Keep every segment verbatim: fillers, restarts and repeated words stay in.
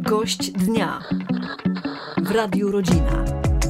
Gość dnia w Radiu Rodzina.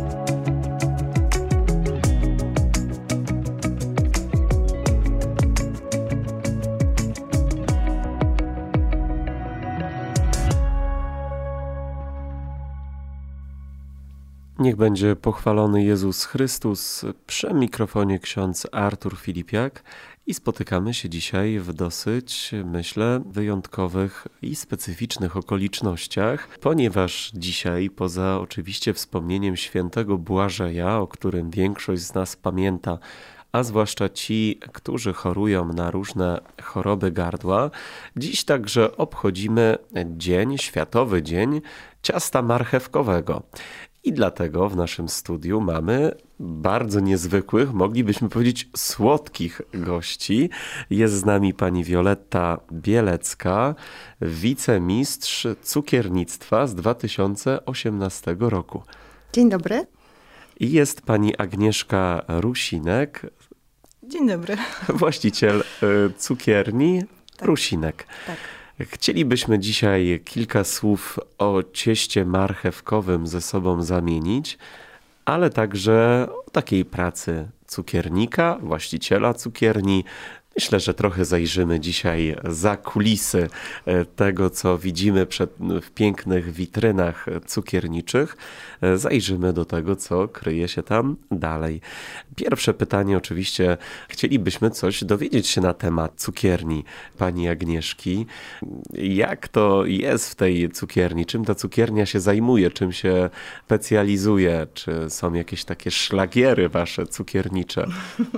Niech będzie pochwalony Jezus Chrystus. Przy mikrofonie ksiądz Artur Filipiak i spotykamy się dzisiaj w dosyć, myślę, wyjątkowych i specyficznych okolicznościach, ponieważ dzisiaj, poza oczywiście wspomnieniem świętego Błażeja, o którym większość z nas pamięta, a zwłaszcza ci, którzy chorują na różne choroby gardła, dziś także obchodzimy dzień, Światowy Dzień Ciasta Marchewkowego. I dlatego w naszym studiu mamy bardzo niezwykłych, moglibyśmy powiedzieć słodkich gości. Jest z nami pani Wioletta Bielecka, wicemistrz cukiernictwa z dwa tysiące osiemnastego roku. Dzień dobry. I jest pani Agnieszka Rusinek. Dzień dobry. Właściciel cukierni tak. Rusinek. Tak. Chcielibyśmy dzisiaj kilka słów o cieście marchewkowym ze sobą zamienić, ale także o takiej pracy cukiernika, właściciela cukierni. Myślę, że trochę zajrzymy dzisiaj za kulisy tego, co widzimy przed, w pięknych witrynach cukierniczych. Zajrzymy do tego, co kryje się tam dalej. Pierwsze pytanie oczywiście, chcielibyśmy coś dowiedzieć się na temat cukierni pani Agnieszki. Jak to jest w tej cukierni? Czym ta cukiernia się zajmuje? Czym się specjalizuje? Czy są jakieś takie szlagiery wasze cukiernicze?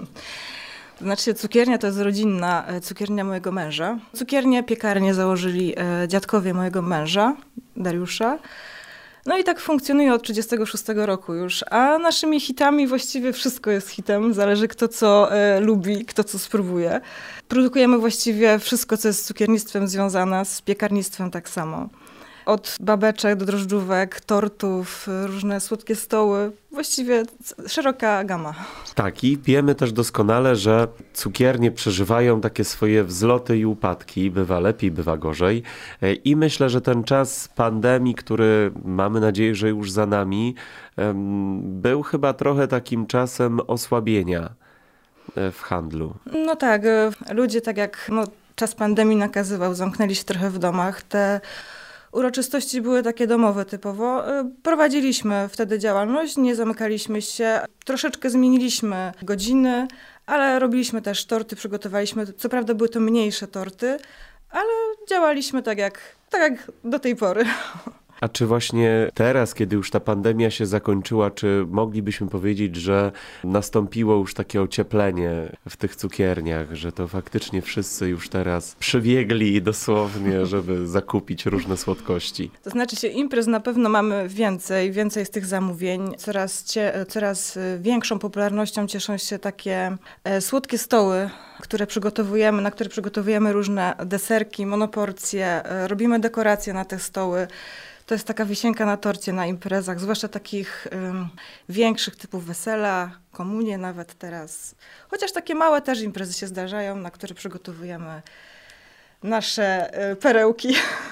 Znaczy cukiernia to jest rodzinna cukiernia mojego męża. Cukiernię, piekarnię założyli dziadkowie mojego męża, Dariusza. No i tak funkcjonuje od trzydziestego szóstego roku już. A naszymi hitami właściwie wszystko jest hitem. Zależy kto co e, lubi, kto co spróbuje. Produkujemy właściwie wszystko, co jest z cukiernictwem związane, z piekarnictwem tak samo. Od babeczek do drożdżówek, tortów, różne słodkie stoły. Właściwie szeroka gama. Tak, i wiemy też doskonale, że cukiernie przeżywają takie swoje wzloty i upadki. Bywa lepiej, bywa gorzej. I myślę, że ten czas pandemii, który mamy nadzieję, że już za nami, był chyba trochę takim czasem osłabienia w handlu. No tak, ludzie tak jak no, czas pandemii nakazywał, zamknęli się trochę w domach. Te uroczystości były takie domowe typowo. Prowadziliśmy wtedy działalność, nie zamykaliśmy się. Troszeczkę zmieniliśmy godziny, ale robiliśmy też torty, przygotowaliśmy. Co prawda były to mniejsze torty, ale działaliśmy tak jak, tak jak do tej pory. A czy właśnie teraz, kiedy już ta pandemia się zakończyła, czy moglibyśmy powiedzieć, że nastąpiło już takie ocieplenie w tych cukierniach, że to faktycznie wszyscy już teraz przybiegli dosłownie, żeby zakupić różne słodkości? To znaczy się imprez na pewno mamy więcej, więcej z tych zamówień. Coraz, cie, coraz większą popularnością cieszą się takie e, słodkie stoły, które przygotowujemy, na które przygotowujemy różne deserki, monoporcje, e, robimy dekoracje na te stoły. To jest taka wisienka na torcie na imprezach, zwłaszcza takich um, większych typów wesela, komunie nawet teraz. Chociaż takie małe też imprezy się zdarzają, na które przygotowujemy nasze y, perełki.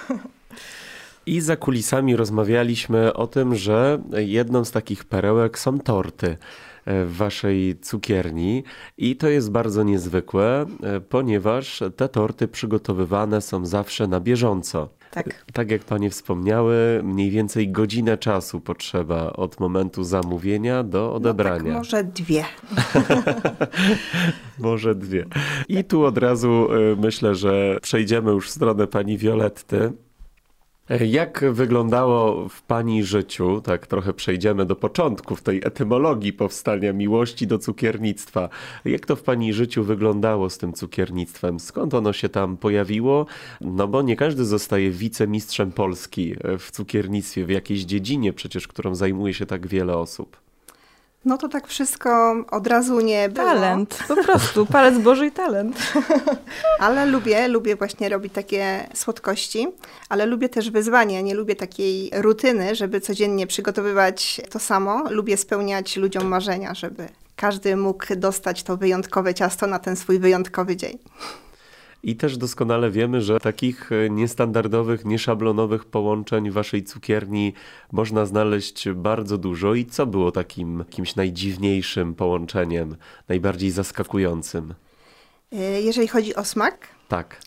I za kulisami rozmawialiśmy o tym, że jedną z takich perełek są torty w waszej cukierni i to jest bardzo niezwykłe, ponieważ te torty przygotowywane są zawsze na bieżąco. Tak. Tak jak panie wspomniały, mniej więcej godzinę czasu potrzeba od momentu zamówienia do odebrania. No tak, może dwie. Może dwie. I tu od razu myślę, że przejdziemy już w stronę pani Violetty. Jak wyglądało w pani życiu, tak trochę przejdziemy do początków tej etymologii powstania miłości do cukiernictwa. Jak to w pani życiu wyglądało z tym cukiernictwem? Skąd ono się tam pojawiło? No bo nie każdy zostaje wicemistrzem Polski w cukiernictwie, w jakiejś dziedzinie przecież, którą zajmuje się tak wiele osób. No to tak wszystko od razu nie było. Talent, po prostu, palec Boży i talent. Ale lubię, lubię właśnie robić takie słodkości, ale lubię też wyzwanie, nie lubię takiej rutyny, żeby codziennie przygotowywać to samo. Lubię spełniać ludziom marzenia, żeby każdy mógł dostać to wyjątkowe ciasto na ten swój wyjątkowy dzień. I też doskonale wiemy, że takich niestandardowych, nieszablonowych połączeń w waszej cukierni można znaleźć bardzo dużo. I co było takim jakimś najdziwniejszym połączeniem, najbardziej zaskakującym? Jeżeli chodzi o smak? Tak.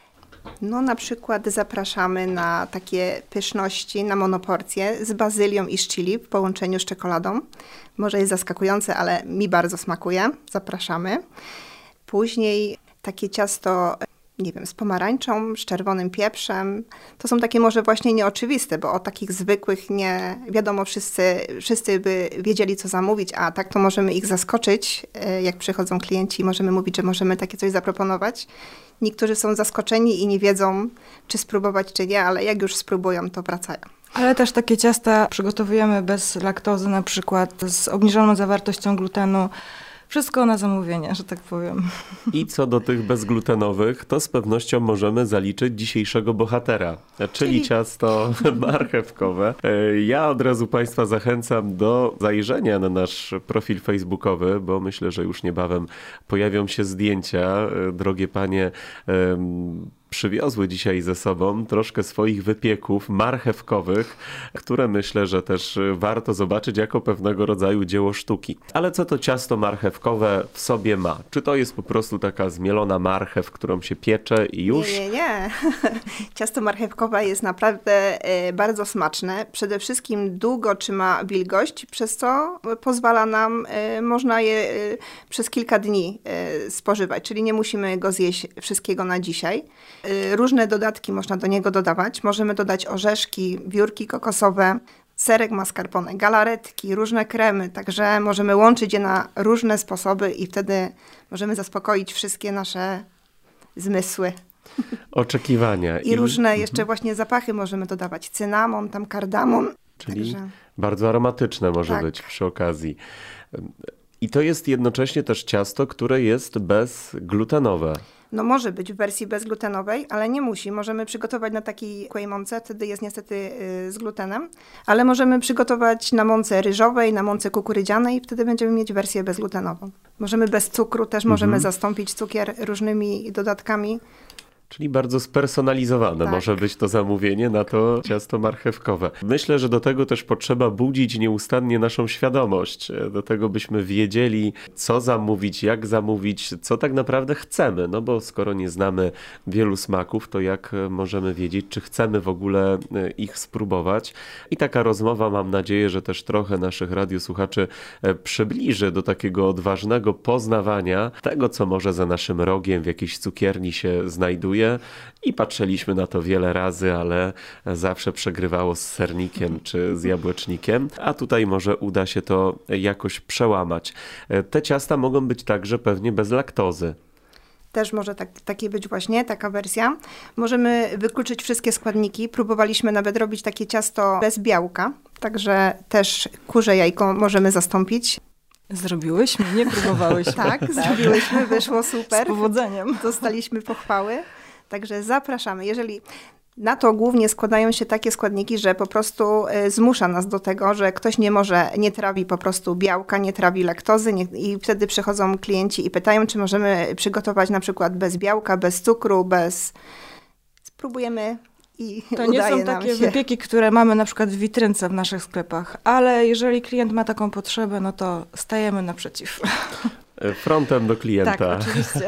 No na przykład zapraszamy na takie pyszności, na monoporcje z bazylią i z chili w połączeniu z czekoladą. Może jest zaskakujące, ale mi bardzo smakuje. Zapraszamy. Później takie ciasto, nie wiem, z pomarańczą, z czerwonym pieprzem. To są takie może właśnie nieoczywiste, bo o takich zwykłych nie wiadomo, wszyscy, wszyscy by wiedzieli, co zamówić, a tak to możemy ich zaskoczyć, jak przychodzą klienci i możemy mówić, że możemy takie coś zaproponować. Niektórzy są zaskoczeni i nie wiedzą, czy spróbować, czy nie, ale jak już spróbują, to wracają. Ale też takie ciasta przygotowujemy bez laktozy, na przykład z obniżoną zawartością glutenu. Wszystko na zamówienie, że tak powiem. I co do tych bezglutenowych, to z pewnością możemy zaliczyć dzisiejszego bohatera, czyli, czyli ciasto marchewkowe. Ja od razu Państwa zachęcam do zajrzenia na nasz profil facebookowy, bo myślę, że już niebawem pojawią się zdjęcia. Drogie panie przywiozły dzisiaj ze sobą troszkę swoich wypieków marchewkowych, które myślę, że też warto zobaczyć jako pewnego rodzaju dzieło sztuki. Ale co to ciasto marchewkowe w sobie ma? Czy to jest po prostu taka zmielona marchew, którą się piecze i już? Nie, nie, nie. Ciasto marchewkowe jest naprawdę bardzo smaczne. Przede wszystkim długo trzyma wilgoć, przez co pozwala nam, można je przez kilka dni spożywać, czyli nie musimy go zjeść wszystkiego na dzisiaj. Różne dodatki można do niego dodawać. Możemy dodać orzeszki, wiórki kokosowe, serek mascarpone, galaretki, różne kremy. Także możemy łączyć je na różne sposoby i wtedy możemy zaspokoić wszystkie nasze zmysły. Oczekiwania. I, I różne jeszcze właśnie zapachy możemy dodawać. Cynamon, tam kardamon. Czyli Także... bardzo aromatyczne może tak. być przy okazji. I to jest jednocześnie też ciasto, które jest bezglutenowe. No może być w wersji bezglutenowej, ale nie musi. Możemy przygotować na takiej kłej mące, wtedy jest niestety y, z glutenem, ale możemy przygotować na mące ryżowej, na mące kukurydzianej i wtedy będziemy mieć wersję bezglutenową. Możemy bez cukru, też mhm. możemy zastąpić cukier różnymi dodatkami. Czyli bardzo spersonalizowane tak. może być to zamówienie na to ciasto marchewkowe. Myślę, że do tego też potrzeba budzić nieustannie naszą świadomość. Do tego byśmy wiedzieli, co zamówić, jak zamówić, co tak naprawdę chcemy. No bo skoro nie znamy wielu smaków, to jak możemy wiedzieć, czy chcemy w ogóle ich spróbować. I taka rozmowa, mam nadzieję, że też trochę naszych radiosłuchaczy przybliży do takiego odważnego poznawania tego, co może za naszym rogiem w jakiejś cukierni się znajduje. I patrzyliśmy na to wiele razy, ale zawsze przegrywało z sernikiem czy z jabłecznikiem, a tutaj może uda się to jakoś przełamać. Te ciasta mogą być także pewnie bez laktozy. Też może tak, takie być właśnie, taka wersja. Możemy wykluczyć wszystkie składniki. Próbowaliśmy nawet robić takie ciasto bez białka, także też kurze jajko możemy zastąpić. Zrobiłyśmy, nie próbowałyśmy. Tak, zrobiłyśmy, wyszło super. Z powodzeniem. Dostaliśmy pochwały. Także zapraszamy. Jeżeli na to głównie składają się takie składniki, że po prostu zmusza nas do tego, że ktoś nie może, nie trawi po prostu białka, nie trawi laktozy nie, i wtedy przychodzą klienci i pytają, czy możemy przygotować na przykład bez białka, bez cukru, bez... Spróbujemy i to nie są takie wypieki, które mamy na przykład w witrynce w naszych sklepach, ale jeżeli klient ma taką potrzebę, no to stajemy naprzeciw. Frontem do klienta. Tak, oczywiście.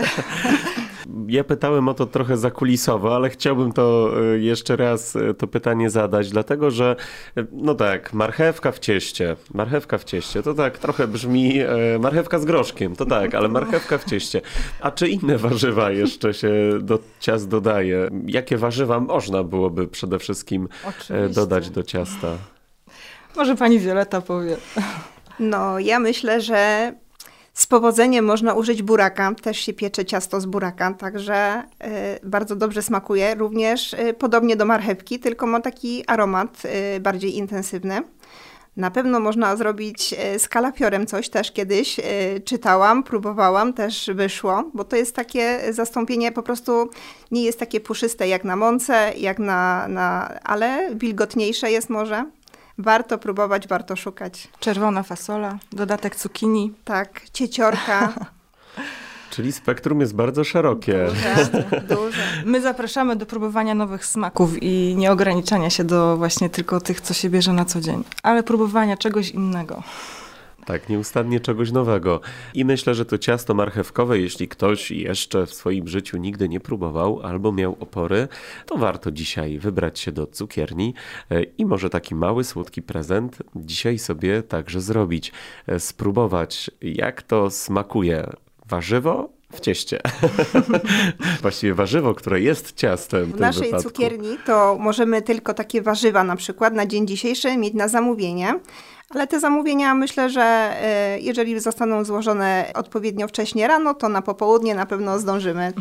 Ja pytałem o to trochę zakulisowo, ale chciałbym to jeszcze raz to pytanie zadać, dlatego że no tak, marchewka w cieście, marchewka w cieście, to tak trochę brzmi marchewka z groszkiem, to tak, ale marchewka w cieście. A czy inne warzywa jeszcze się do ciast dodaje? Jakie warzywa można byłoby przede wszystkim Oczywiście. dodać do ciasta? Może pani Wioleta powie. No, ja myślę, że z powodzeniem można użyć buraka. Też się piecze ciasto z buraka, także y, bardzo dobrze smakuje. Również y, podobnie do marchewki, tylko ma taki aromat y, bardziej intensywny. Na pewno można zrobić y, z kalafiorem coś, też kiedyś y, czytałam, próbowałam, też wyszło, bo to jest takie zastąpienie, po prostu nie jest takie puszyste jak na mące, jak na, na, ale wilgotniejsze jest może. Warto próbować, warto szukać. Czerwona fasola, dodatek cukinii. Tak, cieciorka. Czyli spektrum jest bardzo szerokie. Duże, duże. My zapraszamy do próbowania nowych smaków i nie ograniczania się do właśnie tylko tych, co się bierze na co dzień, ale próbowania czegoś innego. Tak, nieustannie czegoś nowego. I myślę, że to ciasto marchewkowe, jeśli ktoś jeszcze w swoim życiu nigdy nie próbował albo miał opory, to warto dzisiaj wybrać się do cukierni i może taki mały, słodki prezent dzisiaj sobie także zrobić. Spróbować, jak to smakuje warzywo w cieście. Właściwie warzywo, które jest ciastem. W, w naszej wypadku. cukierni to możemy tylko takie warzywa na przykład na dzień dzisiejszy mieć na zamówienie, ale te zamówienia myślę, że jeżeli zostaną złożone odpowiednio wcześnie rano, to na popołudnie na pewno zdążymy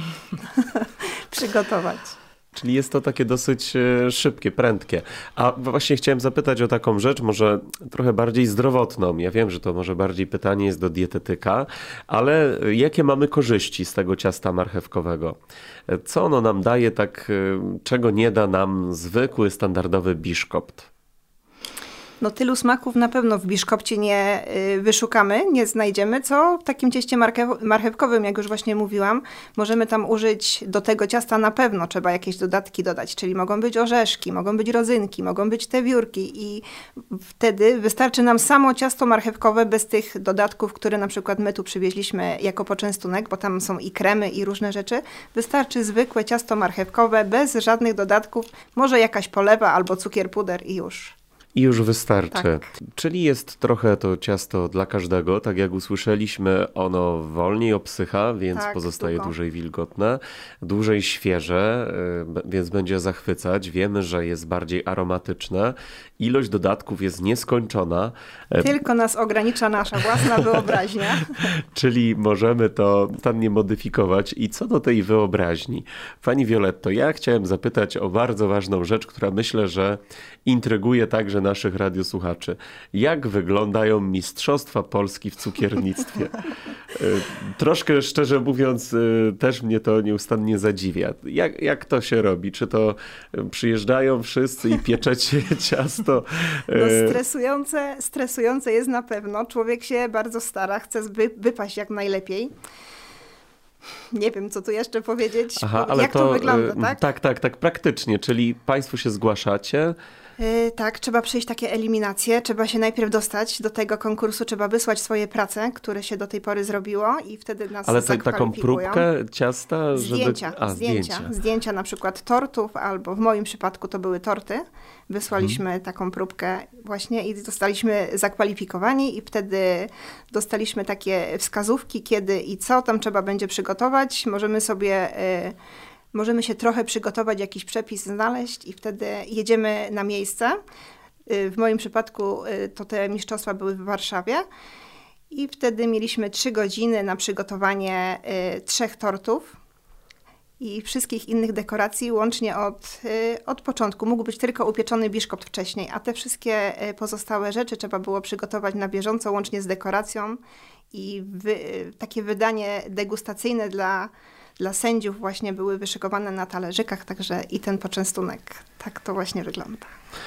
przygotować. Czyli jest to takie dosyć szybkie, prędkie. A właśnie chciałem zapytać o taką rzecz, może trochę bardziej zdrowotną. Ja wiem, że to może bardziej pytanie jest do dietetyka, ale jakie mamy korzyści z tego ciasta marchewkowego? Co ono nam daje tak, czego nie da nam zwykły, standardowy biszkopt? No tylu smaków na pewno w biszkopcie nie y, wyszukamy, nie znajdziemy, co w takim cieście marchew- marchewkowym, jak już właśnie mówiłam, możemy tam użyć do tego ciasta na pewno, trzeba jakieś dodatki dodać, czyli mogą być orzeszki, mogą być rodzynki, mogą być te wiórki i wtedy wystarczy nam samo ciasto marchewkowe bez tych dodatków, które na przykład my tu przywieźliśmy jako poczęstunek, bo tam są i kremy i różne rzeczy. Wystarczy zwykłe ciasto marchewkowe bez żadnych dodatków, może jakaś polewa albo cukier puder i już. I już wystarczy. Tak. Czyli jest trochę to ciasto dla każdego. Tak jak usłyszeliśmy, ono wolniej obsycha, więc tak, pozostaje długo. dłużej wilgotne, dłużej świeże, więc będzie zachwycać. Wiemy, że jest bardziej aromatyczne. Ilość dodatków jest nieskończona. Tylko nas ogranicza nasza własna wyobraźnia. Czyli możemy to tannie modyfikować. I co do tej wyobraźni? Pani Violetto, ja chciałem zapytać o bardzo ważną rzecz, która myślę, że intryguje także naszych radiosłuchaczy. Jak wyglądają Mistrzostwa Polski w cukiernictwie? Troszkę szczerze mówiąc, też mnie to nieustannie zadziwia. Jak, jak to się robi? Czy to przyjeżdżają wszyscy i pieczecie ciasto? No stresujące, stresujące jest na pewno. Człowiek się bardzo stara, chce wy, wypaść jak najlepiej. Nie wiem, co tu jeszcze powiedzieć. Aha, ale jak to, to wygląda, tak? Tak, tak, tak, praktycznie. Czyli państwo się zgłaszacie. Yy, tak, trzeba przejść takie eliminacje, trzeba się najpierw dostać do tego konkursu, trzeba wysłać swoje prace, które się do tej pory zrobiło i wtedy nas Ale to, taką zakwalifikują. próbkę ciasta? Zdjęcia, żeby... A, zdjęcia, zdjęcia. zdjęcia na przykład tortów, albo w moim przypadku to były torty. Wysłaliśmy hmm. taką próbkę właśnie i zostaliśmy zakwalifikowani i wtedy dostaliśmy takie wskazówki, kiedy i co tam trzeba będzie przygotować. Możemy sobie... Yy, Możemy się trochę przygotować, jakiś przepis znaleźć i wtedy jedziemy na miejsce. W moim przypadku to te mistrzostwa były w Warszawie i wtedy mieliśmy trzy godziny na przygotowanie trzech tortów i wszystkich innych dekoracji, łącznie od, od początku. Mógł być tylko upieczony biszkopt wcześniej, a te wszystkie pozostałe rzeczy trzeba było przygotować na bieżąco, łącznie z dekoracją i wy, takie wydanie degustacyjne dla Dla sędziów właśnie były wyszykowane na talerzykach, także i ten poczęstunek. Tak to właśnie wygląda.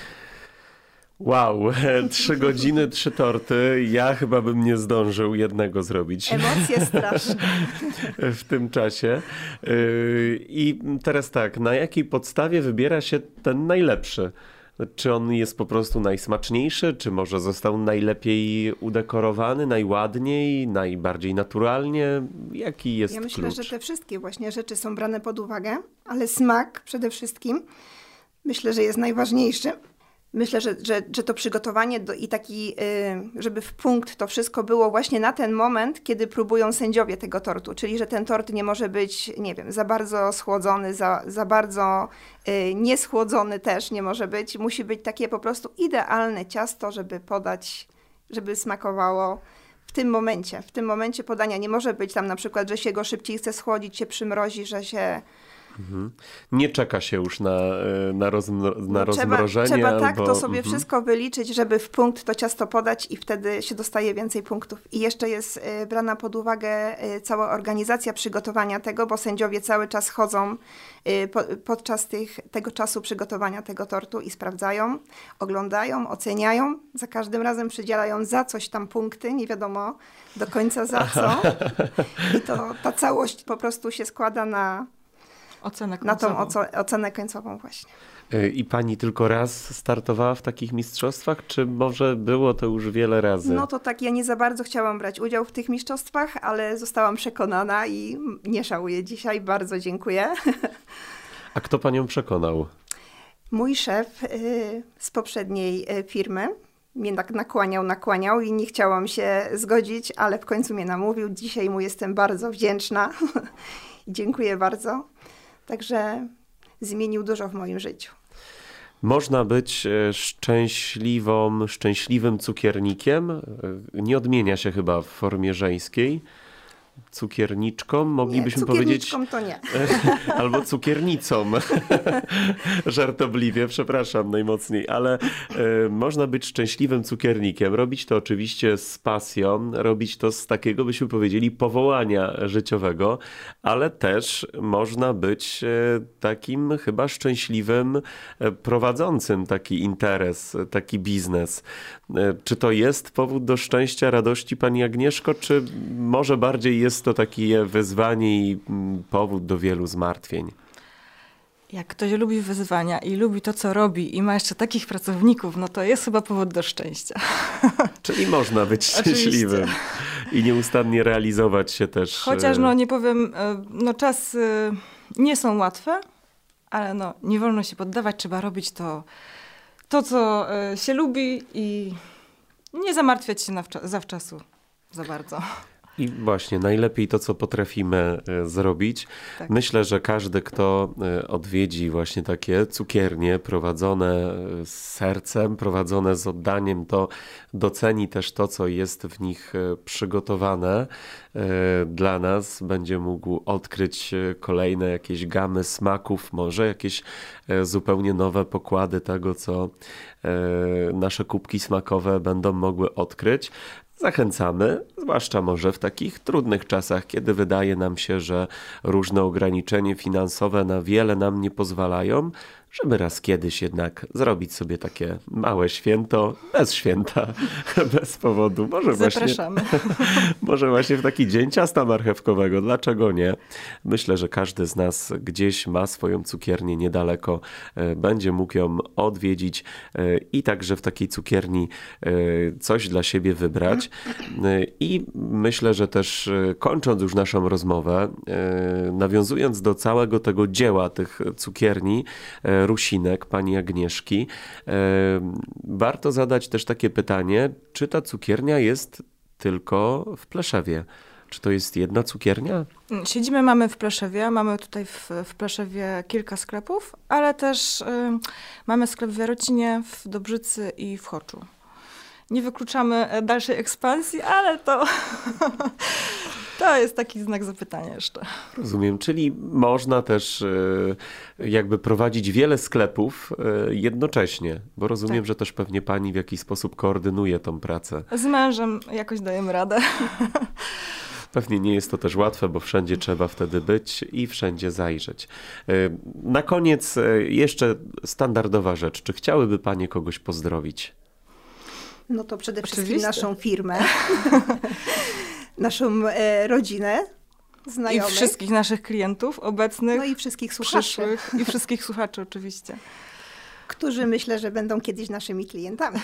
Wow, trzy godziny, trzy torty. Ja chyba bym nie zdążył jednego zrobić. Emocje straszne. W tym czasie. I teraz tak, na jakiej podstawie wybiera się ten najlepszy? Czy on jest po prostu najsmaczniejszy, czy może został najlepiej udekorowany, najładniej, najbardziej naturalnie? Jaki jest Ja myślę, klucz? że te wszystkie właśnie rzeczy są brane pod uwagę, ale smak przede wszystkim myślę, że jest najważniejszy. Myślę, że, że, że to przygotowanie do, i taki, żeby w punkt to wszystko było właśnie na ten moment, kiedy próbują sędziowie tego tortu. Czyli, że ten tort nie może być, nie wiem, za bardzo schłodzony, za, za bardzo nieschłodzony też nie może być. Musi być takie po prostu idealne ciasto, żeby podać, żeby smakowało w tym momencie. W tym momencie podania nie może być tam na przykład, że się go szybciej chce schłodzić, się przymrozi, że się Mhm. Nie czeka się już na, na, rozmro, na no, rozmrożenie. Trzeba, trzeba tak albo... to sobie mhm. wszystko wyliczyć, żeby w punkt to ciasto podać i wtedy się dostaje więcej punktów. I jeszcze jest y, brana pod uwagę y, cała organizacja przygotowania tego, bo sędziowie cały czas chodzą y, po, podczas tych, tego czasu przygotowania tego tortu i sprawdzają, oglądają, oceniają. Za każdym razem przydzielają za coś tam punkty, nie wiadomo do końca za co. I to ta całość po prostu się składa na... Ocenę Na tą końcową. oco- ocenę końcową właśnie. I pani tylko raz startowała w takich mistrzostwach, czy może było to już wiele razy? No to tak, ja nie za bardzo chciałam brać udział w tych mistrzostwach, ale zostałam przekonana i nie żałuję dzisiaj. Bardzo dziękuję. A kto panią przekonał? Mój szef y, z poprzedniej y, firmy mnie tak nakłaniał, nakłaniał i nie chciałam się zgodzić, ale w końcu mnie namówił. Dzisiaj mu jestem bardzo wdzięczna. Dziękuję bardzo. Także zmienił dużo w moim życiu. Można być szczęśliwą, szczęśliwym cukiernikiem. Nie odmienia się chyba w formie żeńskiej. Cukierniczką, moglibyśmy nie, powiedzieć. Cukierniczką to nie. Albo cukiernicą. Żartobliwie, przepraszam najmocniej, ale y, można być szczęśliwym cukiernikiem. Robić to oczywiście z pasją, robić to z takiego, byśmy powiedzieli, powołania życiowego, ale też można być y, takim chyba szczęśliwym y, prowadzącym taki interes, taki biznes. Y, czy to jest powód do szczęścia, radości, pani Agnieszko, czy może bardziej jest to takie wyzwanie i powód do wielu zmartwień? Jak ktoś lubi wyzwania i lubi to, co robi i ma jeszcze takich pracowników, no to jest chyba powód do szczęścia. Czyli można być szczęśliwym Oczywiście. i nieustannie realizować się też. Chociaż, no nie powiem, no czasy nie są łatwe, ale no nie wolno się poddawać, trzeba robić to, to co się lubi i nie zamartwiać się nawcza- zawczasu za bardzo. I właśnie, najlepiej to, co potrafimy e, zrobić. Tak. Myślę, że każdy, kto e, odwiedzi właśnie takie cukiernie prowadzone e, z sercem, prowadzone z oddaniem, to doceni też to, co jest w nich e, przygotowane e, dla nas. Będzie mógł odkryć e, kolejne jakieś gamy smaków, może jakieś e, zupełnie nowe pokłady tego, co e, nasze kubki smakowe będą mogły odkryć. Zachęcamy, zwłaszcza może w takich trudnych czasach, kiedy wydaje nam się, że różne ograniczenia finansowe na wiele nam nie pozwalają, żeby raz kiedyś jednak zrobić sobie takie małe święto, bez święta, bez powodu. Może Zapraszamy. Właśnie, może właśnie w taki dzień ciasta marchewkowego. Dlaczego nie? Myślę, że każdy z nas gdzieś ma swoją cukiernię niedaleko, będzie mógł ją odwiedzić i także w takiej cukierni coś dla siebie wybrać. I myślę, że też kończąc już naszą rozmowę, nawiązując do całego tego dzieła tych cukierni, Rusinek, pani Agnieszki. Warto zadać też takie pytanie, czy ta cukiernia jest tylko w Pleszewie? Czy to jest jedna cukiernia? Siedzimy mamy w Pleszewie, mamy tutaj w, w Pleszewie kilka sklepów, ale też y, mamy sklep w Jarocinie, w Dobrzycy i w Choczu. Nie wykluczamy dalszej ekspansji, ale to, to jest taki znak zapytania jeszcze. Rozumiem, czyli można też jakby prowadzić wiele sklepów jednocześnie, bo rozumiem, tak, że też pewnie pani w jakiś sposób koordynuje tą pracę. Z mężem jakoś dajemy radę. Pewnie nie jest to też łatwe, bo wszędzie trzeba wtedy być i wszędzie zajrzeć. Na koniec jeszcze standardowa rzecz. Czy chciałyby panie kogoś pozdrowić? No to przede wszystkim Oczywiście. naszą firmę, naszą e, rodzinę, znajomych. I wszystkich naszych klientów obecnych, No i wszystkich słuchaczy. przyszłych i wszystkich słuchaczy oczywiście. Którzy myślę, że będą kiedyś naszymi klientami.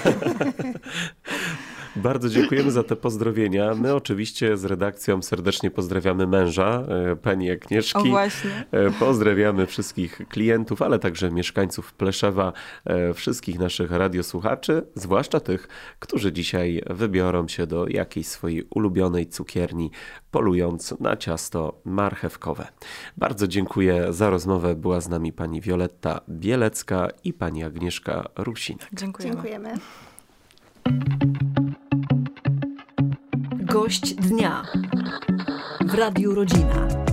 Bardzo dziękujemy za te pozdrowienia. My oczywiście z redakcją serdecznie pozdrawiamy męża, pani Agnieszki. O właśnie. Pozdrawiamy wszystkich klientów, ale także mieszkańców Pleszewa, wszystkich naszych radiosłuchaczy, zwłaszcza tych, którzy dzisiaj wybiorą się do jakiejś swojej ulubionej cukierni, polując na ciasto marchewkowe. Bardzo dziękuję za rozmowę. Była z nami pani Wioletta Bielecka i pani Agnieszka Rusinek. Dziękujemy. Dziękujemy. Gość dnia w Radiu Rodzina.